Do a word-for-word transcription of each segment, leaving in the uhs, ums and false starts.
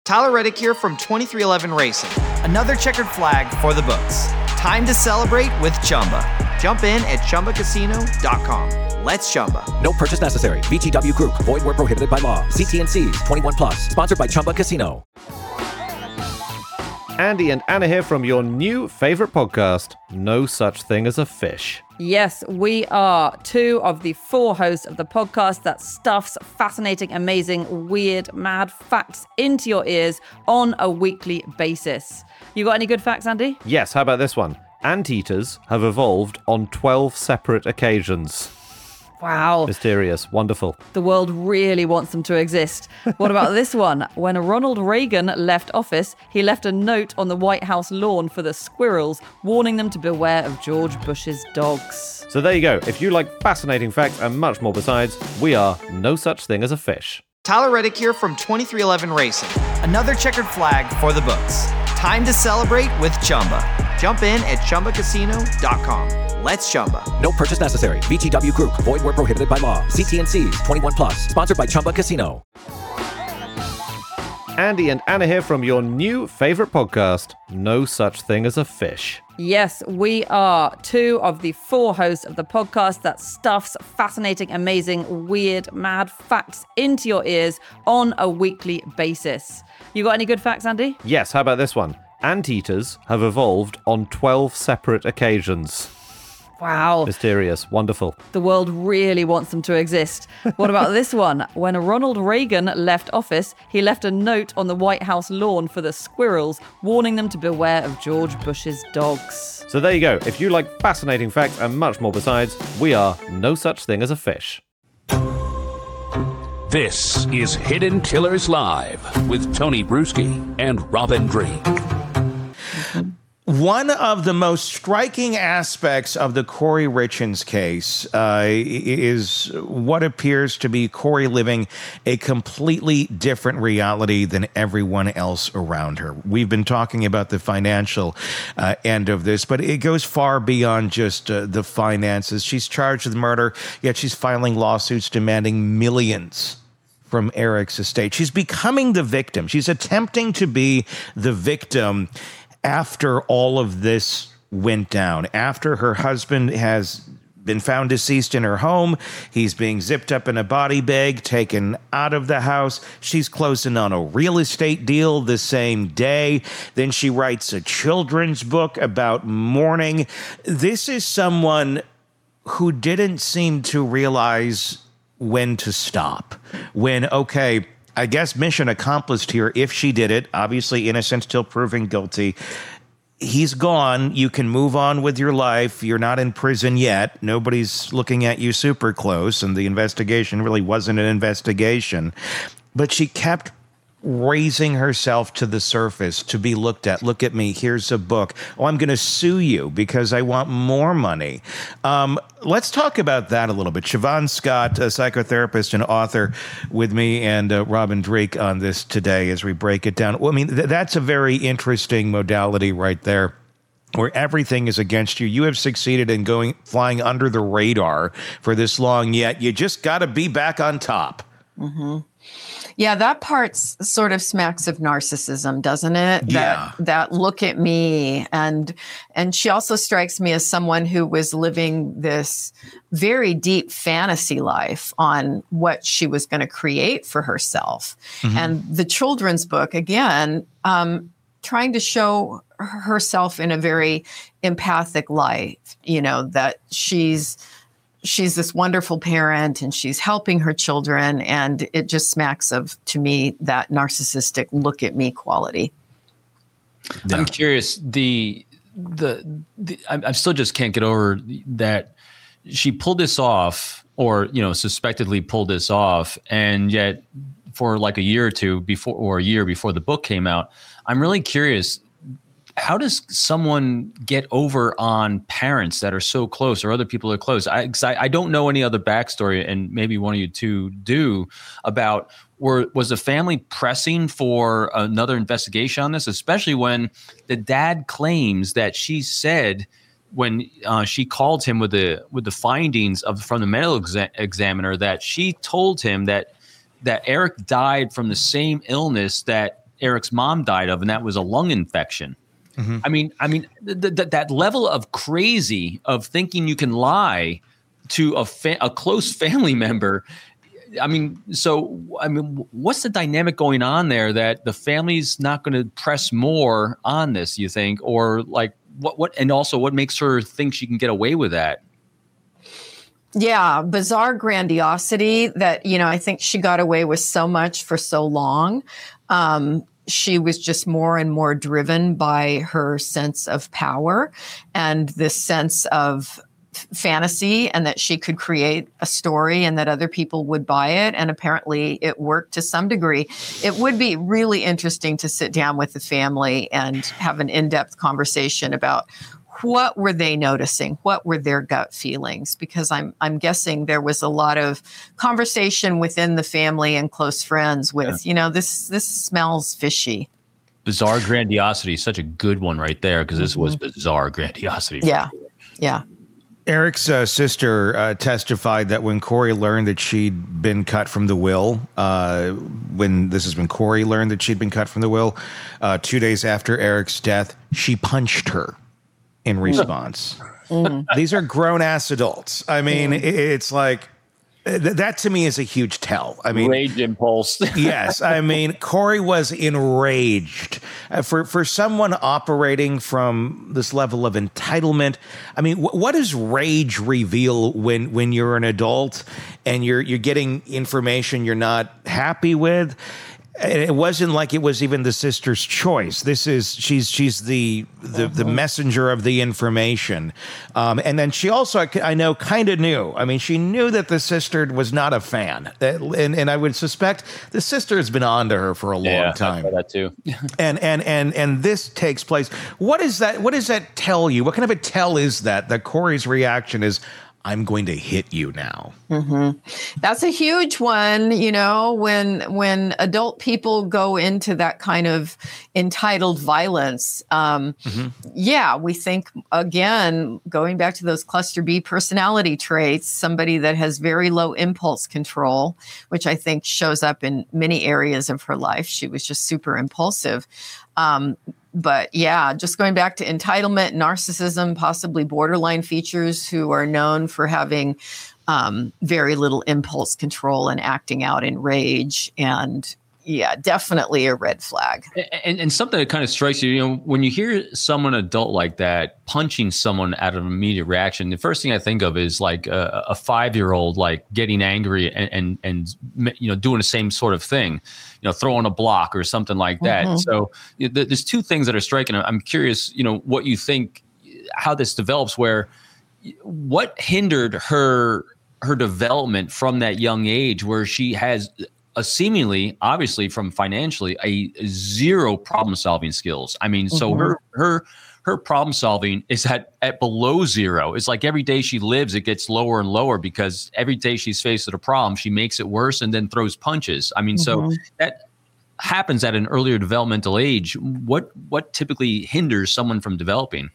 Tyler Reddick here from twenty-three eleven Racing. Another checkered flag for the books. Time to celebrate with Chumba. Jump in at Chumba Casino dot com. Let's Chumba. No purchase necessary. V G W Group. Void where prohibited by law. See T and C's. twenty-one plus. Sponsored by Chumba Casino. Andy and Anna here from your new favorite podcast, No Such Thing as a Fish. Yes, we are two of the four hosts of the podcast that stuffs fascinating, amazing, weird, mad facts into your ears on a weekly basis. You got any good facts, Andy? Yes, how about this one? Anteaters have evolved on twelve separate occasions. Wow. Mysterious. Wonderful. The world really wants them to exist. What about this one? When Ronald Reagan left office, he left a note on the White House lawn for the squirrels, warning them to beware of George Bush's dogs. So there you go. If you like fascinating facts and much more besides, we are No Such Thing as a Fish. Tyler Reddick here from twenty-three eleven Racing. Another checkered flag for the books. Time to celebrate with Chumba. Jump in at Chumba Casino dot com. Let's Chumba. No purchase necessary. V G W Group. Void where prohibited by law. See T and C's. twenty-one plus. Sponsored by Chumba Casino. Andy and Anna here from your new favorite podcast, No Such Thing as a Fish. Yes, we are two of the four hosts of the podcast that stuffs fascinating, amazing, weird, mad facts into your ears on a weekly basis. You got any good facts, Andy? Yes, how about this one? Anteaters have evolved on twelve separate occasions. Wow. Mysterious. Wonderful. The world really wants them to exist. What about this one? When Ronald Reagan left office, he left a note on the White House lawn for the squirrels, warning them to beware of George Bush's dogs. So there you go. If you like fascinating facts and much more besides, we are No Such Thing as a Fish. This is Hidden Killers Live with Tony Bruschi and Robin Drake. One of the most striking aspects of the Corey Richins case uh, is what appears to be Corey living a completely different reality than everyone else around her. We've been talking about the financial uh, end of this, but it goes far beyond just uh, the finances. She's charged with murder, yet she's filing lawsuits demanding millions from Eric's estate. She's becoming the victim. She's attempting to be the victim after all of this went down, after her husband has been found deceased in her home, he's being zipped up in a body bag, taken out of the house. She's closing on a real estate deal the same day. Then she writes a children's book about mourning. This is someone who didn't seem to realize when to stop. When, okay, I guess mission accomplished here if she did it. Obviously innocent till proven guilty. He's gone. You can move on with your life. You're not in prison yet. Nobody's looking at you super close, and the investigation really wasn't an investigation. But she kept raising herself to the surface to be looked at. Look at me. Here's a book. Oh, I'm going to sue you because I want more money. Um, let's talk about that a little bit. Siobhan Scott, a psychotherapist and author, with me and uh, Robin Drake on this today as we break it down. Well, I mean, th- that's a very interesting modality right there, where everything is against you. You have succeeded in going flying under the radar for this long, yet you just got to be back on top. Mm-hmm. Yeah, that part sort of smacks of narcissism, doesn't it? Yeah. That, that look at me. And and she also strikes me as someone who was living this very deep fantasy life on what she was going to create for herself. Mm-hmm. And the children's book, again, um, trying to show herself in a very empathic light, you know, that she's she's this wonderful parent and she's helping her children. And it just smacks of, to me, that narcissistic look at me quality. Yeah. I'm curious, the, the, the, I, I still just can't get over that she pulled this off, or, you know, suspectedly pulled this off. And yet for like a year or two before, or a year before the book came out, I'm really curious, how does someone get over on parents that are so close, or other people that are close? I, 'cause I, I don't know any other backstory, and maybe one of you two do, about were was the family pressing for another investigation on this, especially when the dad claims that she said when uh, she called him with the with the findings of from the medical exa- examiner that she told him that that Eric died from the same illness that Eric's mom died of, and that was a lung infection. Mm-hmm. I mean, I mean, th- th- that level of crazy of thinking you can lie to a fa- a close family member. I mean, so I mean, what's the dynamic going on there that the family's not going to press more on this? You think, or like what? What, and also, what makes her think she can get away with that? Yeah, bizarre grandiosity that, you know, I think she got away with so much for so long. Um, she was just more and more driven by her sense of power and this sense of fantasy, and that she could create a story and that other people would buy it. And apparently it worked to some degree. It would be really interesting to sit down with the family and have an in-depth conversation about what were they noticing? What were their gut feelings? Because I'm I'm guessing there was a lot of conversation within the family and close friends with, yeah. you know, this this smells fishy. Bizarre grandiosity is such a good one right there, because this mm-hmm. was bizarre grandiosity. Yeah, yeah. Eric's uh, sister uh, testified that when Corey learned that she'd been cut from the will, uh, when this is when Corey learned that she'd been cut from the will, uh, two days after Eric's death, she punched her in response. Mm. These are grown ass adults. I mean, mm. it's like th- that to me is a huge tell. I mean, rage impulse. Yes, I mean, Corey was enraged uh, for for someone operating from this level of entitlement. I mean, wh- what does rage reveal when when you're an adult and you're you're getting information you're not happy with? And it wasn't like it was even the sister's choice. This is she's she's the the, uh-huh. the messenger of the information, um, and then she also I, I know kind of knew. I mean, she knew that the sister was not a fan, that, and and I would suspect the sister has been on to her for a long yeah, time. I that too. and and and and this takes place. What is that? What does that tell you? What kind of a tell is that? That Corey's reaction is, I'm going to hit you now. Mm-hmm. That's a huge one. You know, when when adult people go into that kind of entitled violence, um, mm-hmm. yeah, we think, again, going back to those cluster B personality traits, somebody that has very low impulse control, which I think shows up in many areas of her life. She was just super impulsive. Um, But yeah, just going back to entitlement, narcissism, possibly borderline features, who are known for having um, very little impulse control and acting out in rage. And yeah, definitely a red flag. And, and something that kind of strikes you, you know, when you hear someone adult like that punching someone out of an immediate reaction, the first thing I think of is like a, a five-year-old like getting angry and, and and you know doing the same sort of thing, you know, throwing a block or something like that. Mm-hmm. So th- there's two things that are striking. I'm curious, you know, what you think, how this develops. Where what hindered her her development from that young age, where she has a seemingly, obviously, from financially, a zero problem solving skills. I mean, mm-hmm. so her her her problem solving is at, at below zero. It's like every day she lives, it gets lower and lower, because every day she's faced with a problem, she makes it worse and then throws punches. I mean, mm-hmm. so that happens at an earlier developmental age. What what typically hinders someone from developing?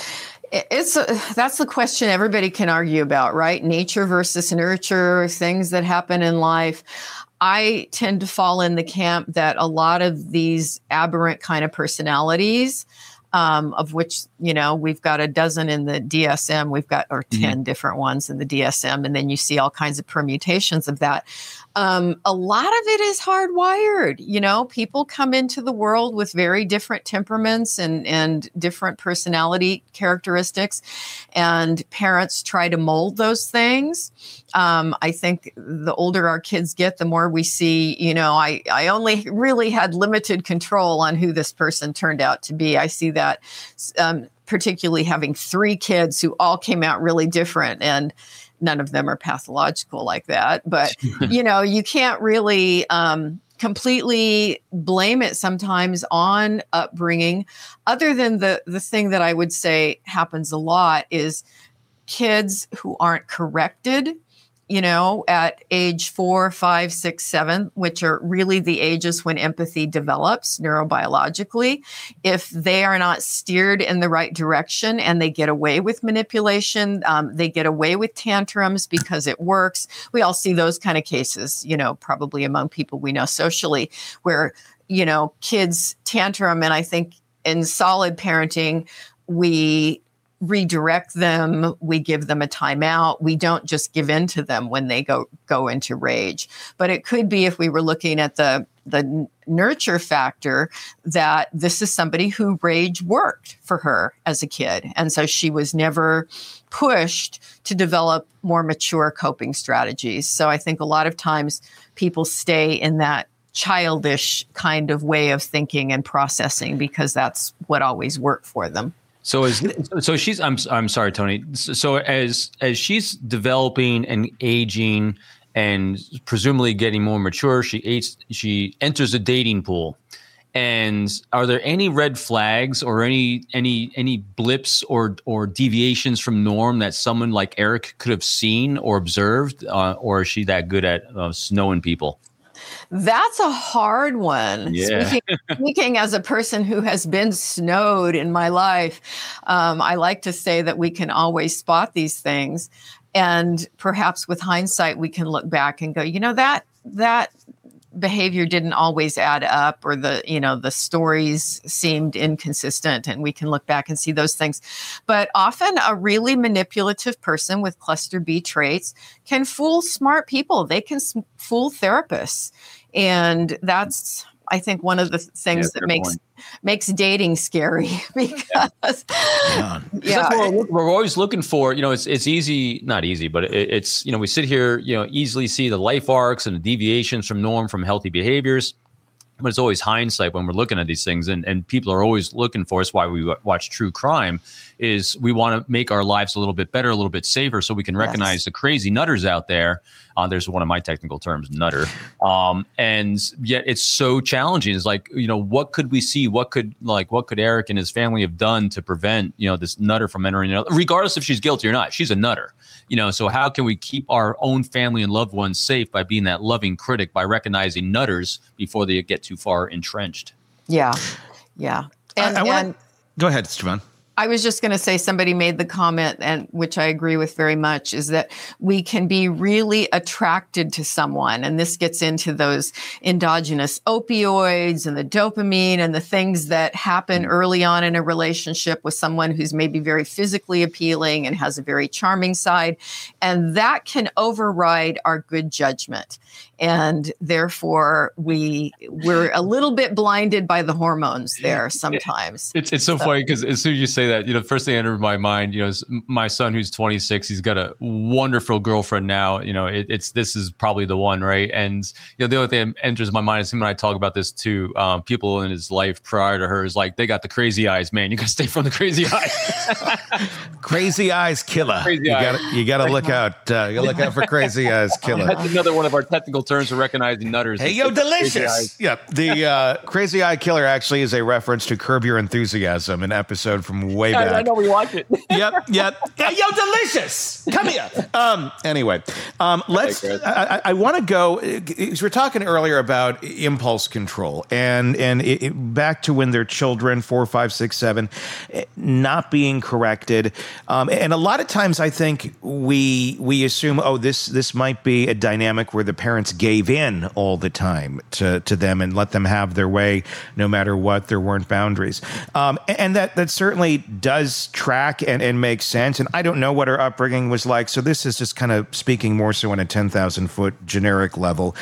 It's a, that's the question everybody can argue about, right? Nature versus nurture, things that happen in life. I tend to fall in the camp that a lot of these aberrant kind of personalities, um, of which, you know, we've got a dozen in the D S M, we've got, or ten mm-hmm. different ones in the D S M, and then you see all kinds of permutations of that. Um, a lot of it is hardwired. You know, people come into the world with very different temperaments and, and different personality characteristics, and parents try to mold those things. Um, I think the older our kids get, the more we see, you know, I, I only really had limited control on who this person turned out to be. I see that um, particularly having three kids who all came out really different, and none of them are pathological like that. But, you know, you can't really um, completely blame it sometimes on upbringing, other than the, the thing that I would say happens a lot is kids who aren't corrected, you know, at age four, five, six, seven, which are really the ages when empathy develops neurobiologically. If they are not steered in the right direction and they get away with manipulation, um, they get away with tantrums because it works. We all see those kind of cases, you know, probably among people we know socially, where you know, kids tantrum. And I think in solid parenting, we redirect them. We give them a timeout. We don't just give in to them when they go go into rage. But it could be, if we were looking at the the nurture factor, that this is somebody who rage worked for her as a kid. And so she was never pushed to develop more mature coping strategies. So I think a lot of times people stay in that childish kind of way of thinking and processing because that's what always worked for them. So as so she's I'm I'm sorry, Tony. So as as she's developing and aging and presumably getting more mature, she aids, she enters a dating pool. And are there any red flags or any any any blips or or deviations from norm that someone like Eric could have seen or observed, uh, or is she that good at uh, snowing people? That's a hard one. Yeah. Speaking, speaking as a person who has been snowed in my life, um, I like to say that we can always spot these things. And perhaps with hindsight, we can look back and go, you know, that that behavior didn't always add up, or the, you know, the stories seemed inconsistent, and we can look back and see those things. But often a really manipulative person with cluster B traits can fool smart people. They can s- fool therapists. And that's, I think, one of the things Yeah, that makes point. makes dating scary because Yeah. yeah, That's what we're, we're always looking for. You know, it's it's easy, not easy, but it, it's, you know, we sit here, you know, easily see the life arcs and the deviations from norm from healthy behaviors. But it's always hindsight when we're looking at these things, and, and people are always looking for us. Why we w- watch true crime is we want to make our lives a little bit better, a little bit safer, so we can recognize Yes. the crazy nutters out there. Uh, there's one of my technical terms, nutter. Um, and yet it's so challenging. It's like, you know, what could we see? What could like what could Eric and his family have done to prevent, you know, this nutter from entering, regardless if she's guilty or not? She's a nutter. You know, so how can we keep our own family and loved ones safe by being that loving critic, by recognizing nutters before they get too far entrenched? yeah, yeah. And, I, I wanna, and go ahead, Siobhan. I was just going to say, somebody made the comment, and which I agree with very much, is that we can be really attracted to someone. And this gets into those endogenous opioids and the dopamine and the things that happen early on in a relationship with someone who's maybe very physically appealing and has a very charming side. And that can override our good judgment. And therefore, we, we're a little bit blinded by the hormones there sometimes. It's it's so, so. funny because as soon as you say that, you know, the first thing that entered my mind, you know, is my son who's twenty-six. He's got a wonderful girlfriend now. You know, it, it's this is probably the one, right? And you know, the only thing that enters my mind is him when I talk about this to um, people in his life prior to her is like, they got the crazy eyes, man. You got to stay from the crazy eyes. Crazy eyes killer. Crazy you got you got to look out. Uh, you look out for crazy eyes killer. That's another one of our technical terms for recognizing nutters. Hey, yo, delicious. Yeah, the uh, crazy eye killer actually is a reference to Curb Your Enthusiasm, an episode from way back. I, I know we watch it. Yep, yep. Hey, yo, delicious. Come here. Um, anyway, um, let's. Hey, I, I, I want to go. We were talking earlier about impulse control, and and it, it, back to when they're children, four, five, six, seven, not being corrected, um, and a lot of times I think we we assume, oh, this this might be a dynamic where the parents gave in all the time to to them and let them have their way, no matter what. There weren't boundaries, um, and that that certainly does track and, and make sense. And I don't know what her upbringing was like, so this is just kind of speaking more so on a ten thousand foot generic level.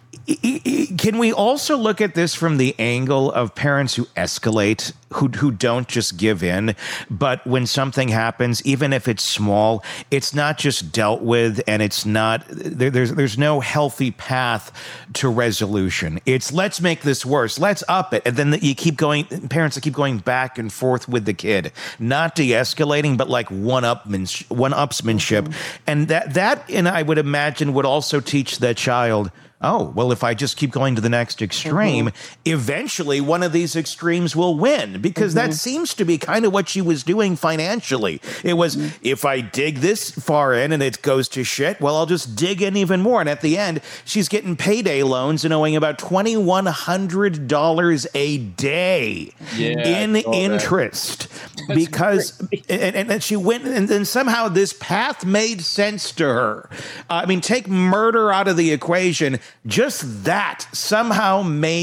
Can we also look at this from the angle of parents who escalate, who who don't just give in, but when something happens, even if it's small, it's not just dealt with, and it's not there, there's there's no healthy path to resolution. It's let's make this worse, let's up it, and then you keep going. Parents that keep going back and forth with the kid, not de-escalating, but like one upmanship, one upsmanship, mm-hmm. and that that and I would imagine would also teach the child, oh, well, if I just keep going to the next extreme, mm-hmm. eventually one of these extremes will win, because mm-hmm. that seems to be kind of what she was doing financially. It was, mm-hmm. if I dig this far in and it goes to shit, well, I'll just dig in even more. And at the end, she's getting payday loans and owing about twenty-one hundred dollars a day yeah, in interest. Because, and, and, and she went, and then somehow this path made sense to her. Uh, I mean, take murder out of the equation. Just that somehow made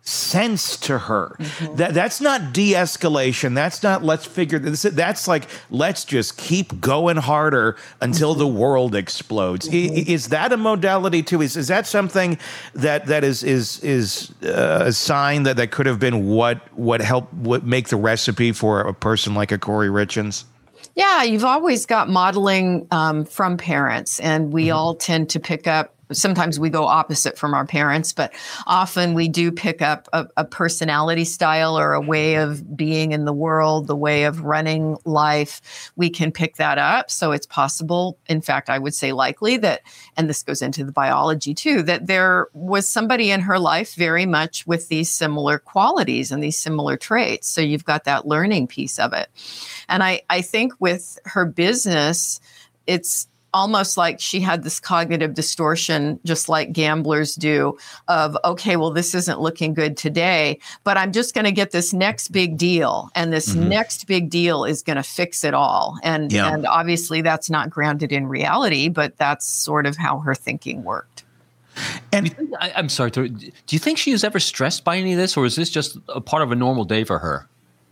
sense to her. Mm-hmm. That that's not de-escalation. That's not let's figure this. That's like let's just keep going harder until mm-hmm. the world explodes. Mm-hmm. I, is that a modality too? Is is that something that that is is is uh, a sign that that could have been what what helped what make the recipe for a person like a Kory Richins? Yeah, you've always got modeling um, from parents, and we mm-hmm. all tend to pick up. Sometimes we go opposite from our parents, but often we do pick up a, a personality style or a way of being in the world, the way of running life. We can pick that up. So it's possible, in fact, I would say likely that, and this goes into the biology too, that there was somebody in her life very much with these similar qualities and these similar traits. So you've got that learning piece of it. And I, I think with her business, it's almost like she had this cognitive distortion, just like gamblers do, of, okay, well, this isn't looking good today, but I'm just going to get this next big deal. And this mm-hmm. next big deal is going to fix it all. And, yeah. and obviously that's not grounded in reality, but that's sort of how her thinking worked. And do you think, I, I'm sorry, do you think she is ever stressed by any of this, or is this just a part of a normal day for her?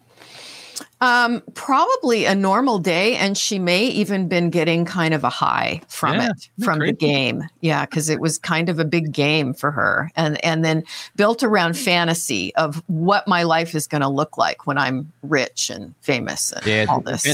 Um, probably a normal day, and she may even been getting kind of a high from yeah, it, from crazy. the game. Yeah, because it was kind of a big game for her, and and then built around fantasy of what my life is going to look like when I'm rich and famous. And yeah, all this.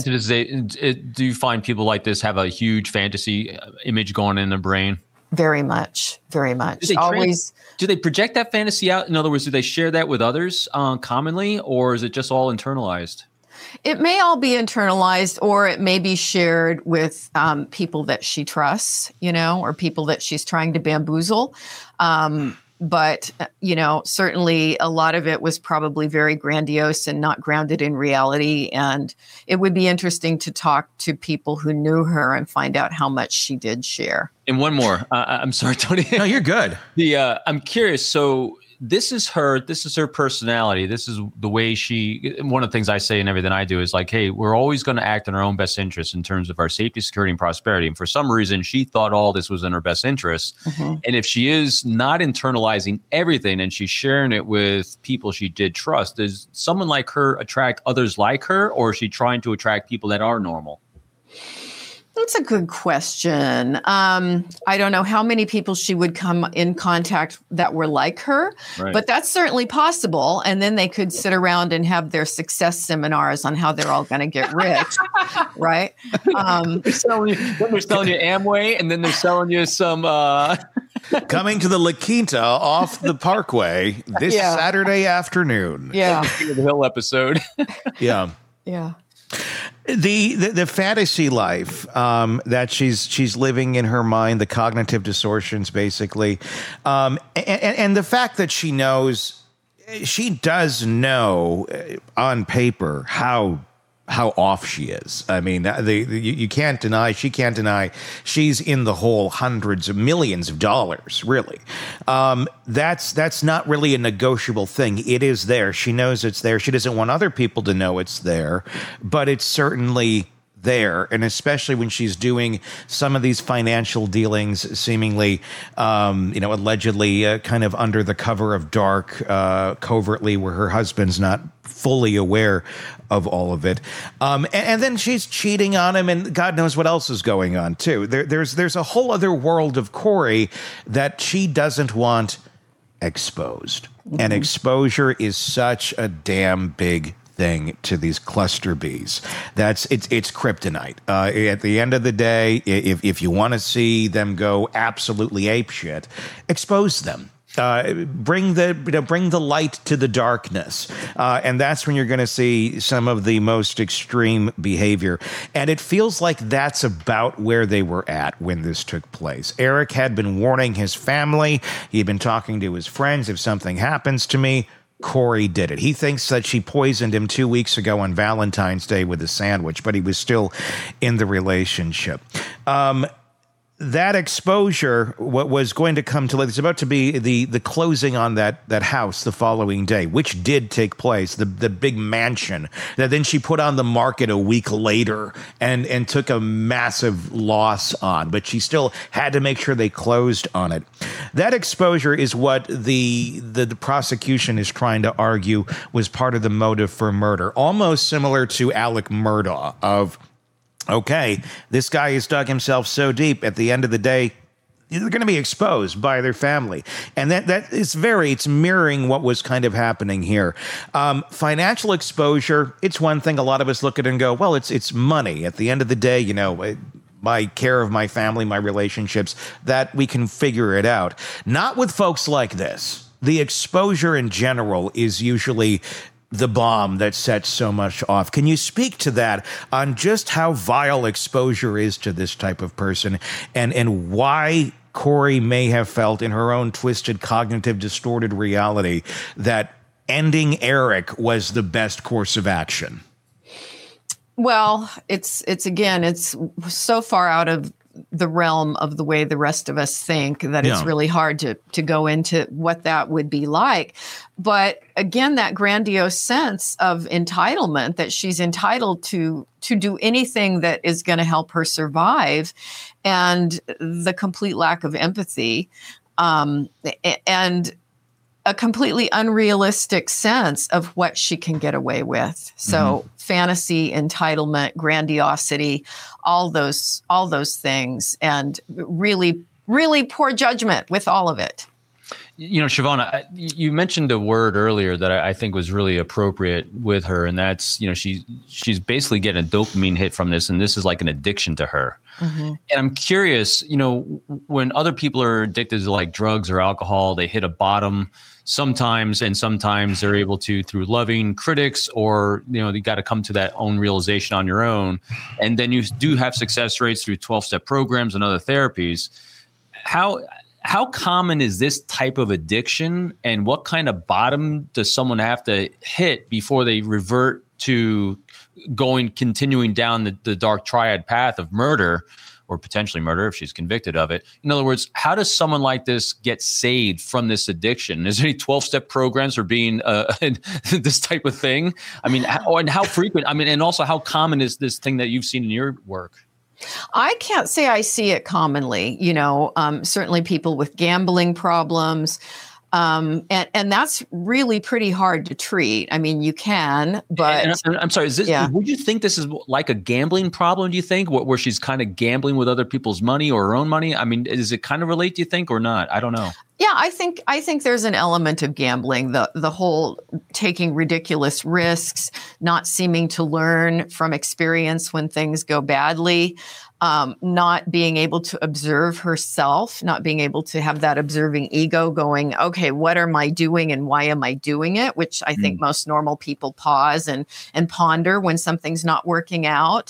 Do you find people like this have a huge fantasy image going in their brain? Very much, very much. Do they Always. Trans- do they project that fantasy out? In other words, do they share that with others uh, commonly, or is it just all internalized? It may all be internalized, or it may be shared with um, people that she trusts, you know, or people that she's trying to bamboozle. Um, but, you know, certainly a lot of it was probably very grandiose and not grounded in reality. And it would be interesting to talk to people who knew her and find out how much she did share. And one more. Uh, I'm sorry, Tony. No, you're good. The uh, I'm curious. So this is her, this is her personality. This is the way she, one of the things I say in everything I do is like, hey, we're always going to act in our own best interest in terms of our safety, security, and prosperity. And for some reason, she thought all this was in her best interest. Mm-hmm. And if she is not internalizing everything and she's sharing it with people she did trust, does someone like her attract others like her, or is she trying to attract people that are normal? That's a good question. Um, I don't know how many people she would come in contact that were like her, right. but that's certainly possible. And then they could sit around and have their success seminars on how they're all going to get rich, right? Um, they're selling you, then they're selling you Amway, and then they're selling you some... Uh... Coming to the La Quinta off the Parkway this yeah. Saturday afternoon. Yeah. The Hill episode. yeah. Yeah. The, the the fantasy life um, that she's she's living in her mind, the cognitive distortions, basically, um, and, and the fact that she knows, she does know on paper how how off she is. I mean, the, the, you, you can't deny, she can't deny, she's in the hole hundreds of millions of dollars, really. Um, that's that's not really a negotiable thing. It is there. She knows it's there. She doesn't want other people to know it's there, but it's certainly there. And especially when she's doing some of these financial dealings, seemingly, um, you know, allegedly uh, kind of under the cover of dark, uh, covertly, where her husband's not fully aware of all of it. Um, and, and then she's cheating on him, and God knows what else is going on, too. There, there's, there's a whole other world of Kory that she doesn't want exposed. Mm-hmm. And exposure is such a damn big thing to these cluster bees. That's it's it's kryptonite. Uh, at the end of the day, if if you want to see them go absolutely apeshit, expose them. Uh, bring the you know, bring the light to the darkness, uh, and that's when you're going to see some of the most extreme behavior. And it feels like that's about where they were at when this took place. Eric had been warning his family. He'd been talking to his friends. If something happens to me, Kory did it. He thinks that she poisoned him two weeks ago on Valentine's Day with a sandwich, but he was still in the relationship. Um, that exposure, what was going to come to light, it's about to be the the closing on that that house the following day, which did take place, the the big mansion that then she put on the market a week later and and took a massive loss on, but she still had to make sure they closed on it. That exposure is what the the, the prosecution is trying to argue was part of the motive for murder, almost similar to Alec Murdaugh of, okay, this guy has dug himself so deep, at the end of the day, they're going to be exposed by their family. And that that is very, it's mirroring what was kind of happening here. Um, financial exposure, it's one thing a lot of us look at and go, well, it's it's money. At the end of the day, you know, my care of my family, my relationships, that we can figure it out. Not with folks like this. The exposure in general is usually the bomb that sets so much off. Can you speak to that, on just how vile exposure is to this type of person, and, and why Corey may have felt in her own twisted, cognitive, distorted reality that ending Eric was the best course of action? Well, it's it's again, it's so far out of the realm of the way the rest of us think that it's Yeah. really hard to to go into what that would be like. But again, that grandiose sense of entitlement, that she's entitled to to do anything that is going to help her survive, and the complete lack of empathy, um, and a completely unrealistic sense of what she can get away with. So mm-hmm. fantasy, entitlement, grandiosity, all those, all those things, and really, really poor judgment with all of it. You know, Siobhan, I, you mentioned a word earlier that I, I think was really appropriate with her, and that's, you know, she she's basically getting a dopamine hit from this, and this is like an addiction to her. Mm-hmm. And I'm curious, you know, when other people are addicted to like drugs or alcohol, they hit a bottom sometimes, and sometimes they're able to through loving critics, or, you know, you got to come to that own realization on your own. And then you do have success rates through twelve-step programs and other therapies. How How common is this type of addiction, and what kind of bottom does someone have to hit before they revert to going, continuing down the, the dark triad path of murder, or potentially murder if she's convicted of it? In other words, how does someone like this get saved from this addiction? Is there any twelve-step programs for being uh, this type of thing? I mean, how, and how frequent? I mean, and also how common is this thing that you've seen in your work? I can't say I see it commonly, you know, um, certainly people with gambling problems. Um, and, and that's really pretty hard to treat. I mean, you can, but and, and I'm sorry, is this, yeah. would you think this is like a gambling problem? Do you think where, where she's kind of gambling with other people's money or her own money? I mean, does it kind of relate, do you think, or not? I don't know. Yeah, I think I think there's an element of gambling, the the whole taking ridiculous risks, not seeming to learn from experience when things go badly, um, not being able to observe herself, not being able to have that observing ego going, okay, what am I doing and why am I doing it? Which I think mm. most normal people pause and and ponder when something's not working out.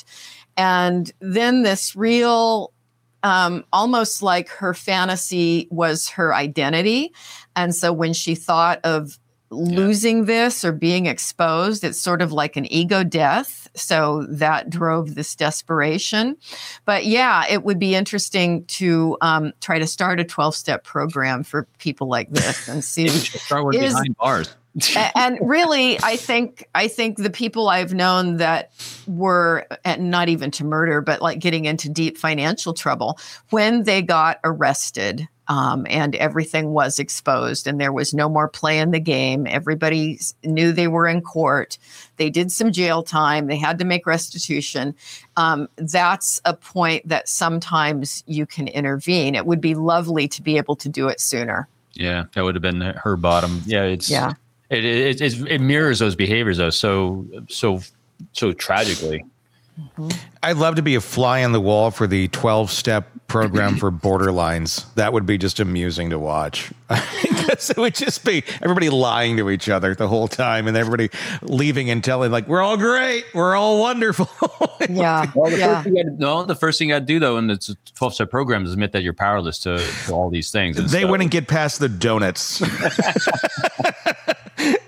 And then this real Um, almost like her fantasy was her identity. And so when she thought of losing yeah. this or being exposed, it's sort of like an ego death. So that drove this desperation. But yeah, it would be interesting to um, try to start a twelve-step program for people like this and see. Start with is, behind bars. And really, I think I think the people I've known that were, and not even to murder, but like getting into deep financial trouble, when they got arrested um, and everything was exposed and there was no more play in the game, everybody knew they were in court, they did some jail time, they had to make restitution. Um, that's a point that sometimes you can intervene. It would be lovely to be able to do it sooner. Yeah, that would have been her bottom. Yeah, it's yeah. It, it it it mirrors those behaviors though so so so tragically. Mm-hmm. I'd love to be a fly on the wall for the twelve-step program for borderlines. That would be just amusing to watch. Because it would just be everybody lying to each other the whole time, and everybody leaving and telling like we're all great, we're all wonderful. Yeah, well, the yeah. First thing I'd, no, the first thing I'd do though in the twelve-step program is admit that you're powerless to, to all these things. They stuff. wouldn't get past the donuts. It would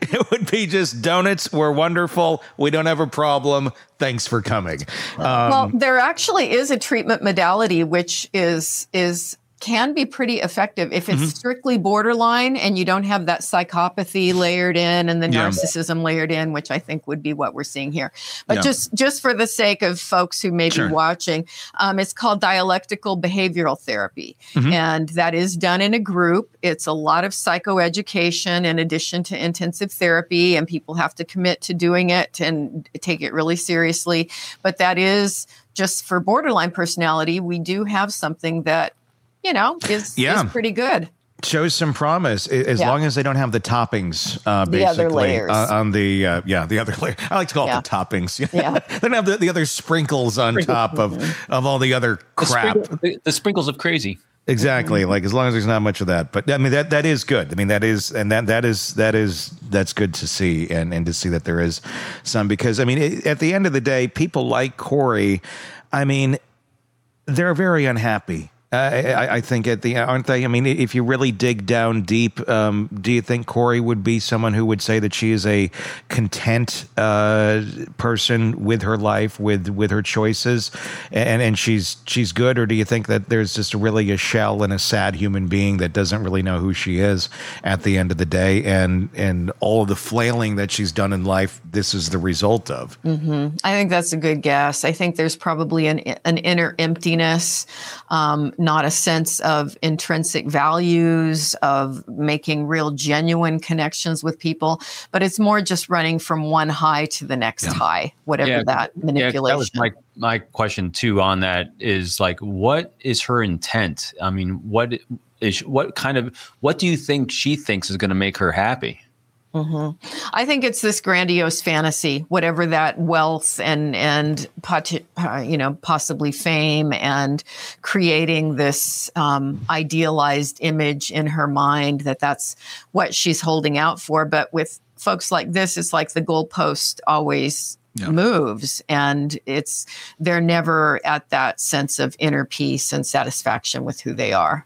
Peaches donuts were wonderful. We don't have a problem. Thanks for coming. Um, well, there actually is a treatment modality which is is can be pretty effective if it's mm-hmm. strictly borderline and you don't have that psychopathy layered in and the yeah. narcissism layered in, which I think would be what we're seeing here. But yeah. just just for the sake of folks who may sure. be watching, um, it's called dialectical behavioral therapy. Mm-hmm. And that is done in a group. It's a lot of psychoeducation in addition to intensive therapy, and people have to commit to doing it and take it really seriously. But that is just for borderline personality. We do have something that you know, is, yeah. is pretty good. Shows some promise as yeah. long as they don't have the toppings, uh, the basically. Other layers. Uh, on the, uh, yeah, the other layer. I like to call yeah. it the toppings. Yeah. They don't have the, the other sprinkles on top of, of all the other crap. The, sprinkle, the, the sprinkles of crazy. Exactly. Like as long as there's not much of that, but I mean, that, that is good. I mean, that is, and that, that is, that is, that's good to see. And, and to see that there is some, because I mean, it, at the end of the day, people like Corey, I mean, they're very unhappy. Uh, I, I think at the aren't they? I mean, if you really dig down deep, um, do you think Corey would be someone who would say that she is a content uh, person with her life, with with her choices, and and she's she's good, or do you think that there's just really a shell and a sad human being that doesn't really know who she is at the end of the day, and and all of the flailing that she's done in life, this is the result of? Mm-hmm. I think that's a good guess. I think there's probably an an inner emptiness. Um, not a sense of intrinsic values, of making real genuine connections with people, but it's more just running from one high to the next yeah. high, whatever yeah, that manipulation. Yeah, that was my, my question too on that is like, what is her intent? I mean, what is, what kind of, what do you think she thinks is going to make her happy? Mm-hmm. I think it's this grandiose fantasy, whatever that wealth and and uh, you know possibly fame, and creating this um, idealized image in her mind that that's what she's holding out for. But with folks like this, it's like the goalpost always yeah. moves, and it's they're never at that sense of inner peace and satisfaction with who they are.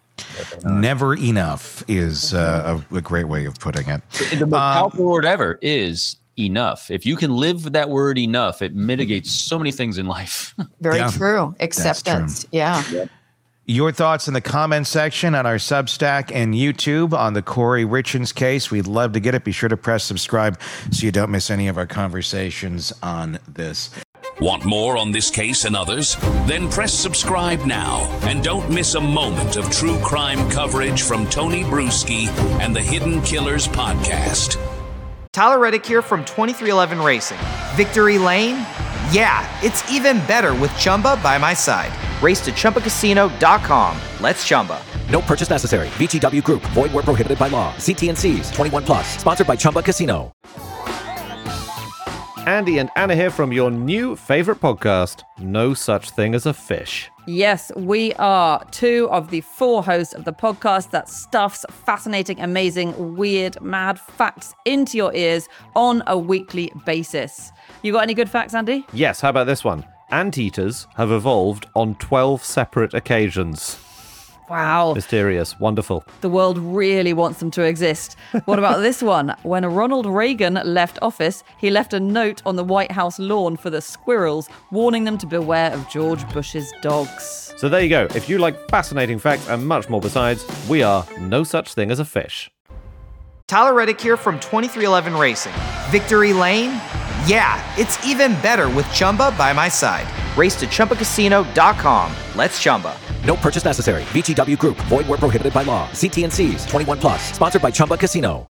Never enough is uh, a, a great way of putting it. The most um, powerful word ever is enough. If you can live with that word enough, it mitigates so many things in life. Very yeah, true. Acceptance. True. Yeah. Yep. Your thoughts in the comment section on our Substack and YouTube on the Corey Richins case. We'd love to get it. Be sure to press subscribe so you don't miss any of our conversations on this. Want more on this case and others? Then press subscribe now and don't miss a moment of true crime coverage from Tony Bruschi and the Hidden Killers podcast. Tyler Reddick here from twenty-three eleven Racing. Victory Lane? Yeah, it's even better with Chumba by my side. Race to Chumba Casino dot com. Let's Chumba. No purchase necessary. V G W Group. Void where prohibited by law. See T and C's. twenty-one plus. Sponsored by Chumba Casino. Andy and Anna here from your new favorite podcast, No Such Thing as a Fish. Yes, we are two of the four hosts of the podcast that stuffs fascinating, amazing, weird, mad facts into your ears on a weekly basis. You got any good facts, Andy? Yes, how about this one? Anteaters have evolved on twelve separate occasions. Wow. Mysterious. Wonderful. The world really wants them to exist. What about this one? When Ronald Reagan left office, he left a note on the White House lawn for the squirrels, warning them to beware of George Bush's dogs. So there you go. If you like fascinating facts and much more besides, we are No Such Thing as a Fish. Tyler Reddick here from twenty-three eleven Racing. Victory Lane? Yeah, it's even better with Chumba by my side. Race to Chumba Casino dot com. Let's Chumba. No purchase necessary. V G W Group. Void where prohibited by law. See T and C's. twenty-one plus. Sponsored by Chumba Casino.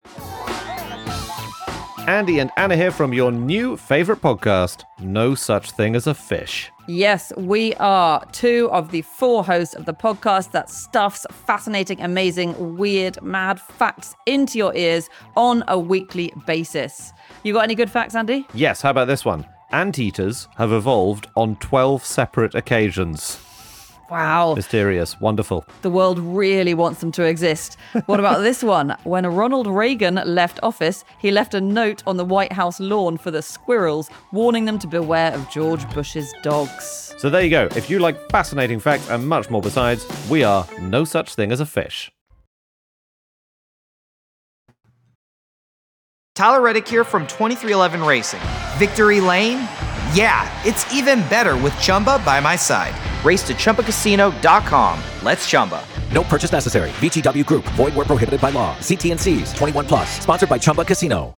Andy and Anna here from your new favorite podcast, No Such Thing as a Fish. Yes, we are two of the four hosts of the podcast that stuffs fascinating, amazing, weird, mad facts into your ears on a weekly basis. You got any good facts, Andy? Yes, how about this one? Anteaters have evolved on twelve separate occasions. Wow. Mysterious. Wonderful. The world really wants them to exist. What about this one? When Ronald Reagan left office, he left a note on the White House lawn for the squirrels, warning them to beware of George Bush's dogs. So there you go. If you like fascinating facts and much more besides, we are No Such Thing as a Fish. Tyler Reddick here from twenty-three eleven Racing. Victory Lane? Yeah, it's even better with Chumba by my side. Race to Chumba Casino dot com. Let's Chumba. No purchase necessary. V G W Group. Void where prohibited by law. See T and Cs. twenty-one plus. Sponsored by Chumba Casino.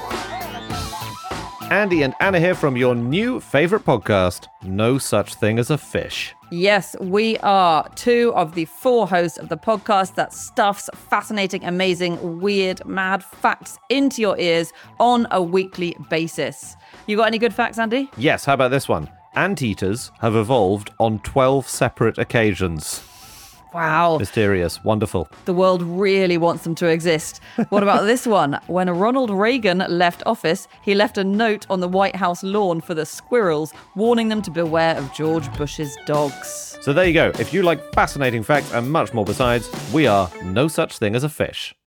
Andy and Anna here from your new favorite podcast, No Such Thing as a Fish. Yes, we are two of the four hosts of the podcast that stuffs fascinating, amazing, weird, mad facts into your ears on a weekly basis. You got any good facts, Andy? Yes, how about this one? Anteaters have evolved on twelve separate occasions. Wow. Mysterious. Wonderful. The world really wants them to exist. What about this one? When Ronald Reagan left office, he left a note on the White House lawn for the squirrels, warning them to beware of George Bush's dogs. So there you go. If you like fascinating facts and much more besides, we are No Such Thing as a Fish.